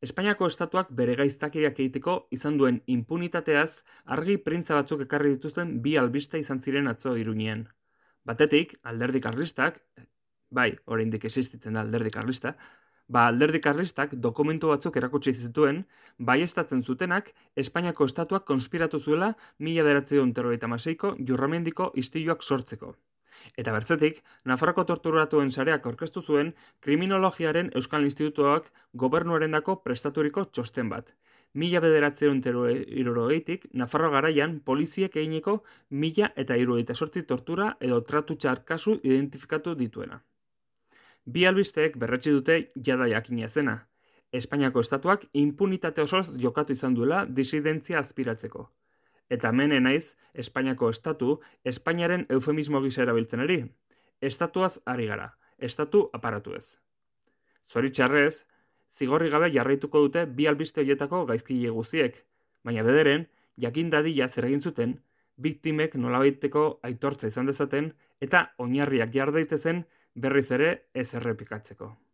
Espainiako estatuak bere gaiztakeriak egiteko izan duen inpunitateaz argi printza batzuk ekarri dituzten bi albiste izan ziren atzo Iruñean. Batetik, alderdi karlistak, bai, oraindik existitzen da alderdi karlista, alderdi karlistak dokumentu batzuk erakutsi zituen baieztatzen zutenak Espainiako estatuak konspiratu zuela 1936ko Jurramendiko istiluak sortzeko. Eta bertzetik, Nafarroko torturatuen sareak aurkeztu zuen Kriminologiaren Euskal Institutuak gobernuarendako prestaturiko txosten bat. 1978tik Nafarroa garaian poliziek eginiko 1078 tortura edo tratu txar kasu identifikatu dituena. Bi albisteek berretsi dute jada jakina zena. Espainiako estatuak impunitate osoz jokatu izan duela disidentzia azpiratzeko. Eta hemen naiz Espainiako estatu, Espainiaren eufemismo gisa erabiltzen ari. Estatuaz ari gara, estatu aparatu ez. Zoritxarrez, zigorri gabe jarraituko dute bi albiste horietako gaizkile guziek, baina bederen, jakin dadila zer egin zuten, biktimek nolabaiteko aitortza izan dezaten eta oinarriak jar daitezen berriz ere ez errepikatzeko.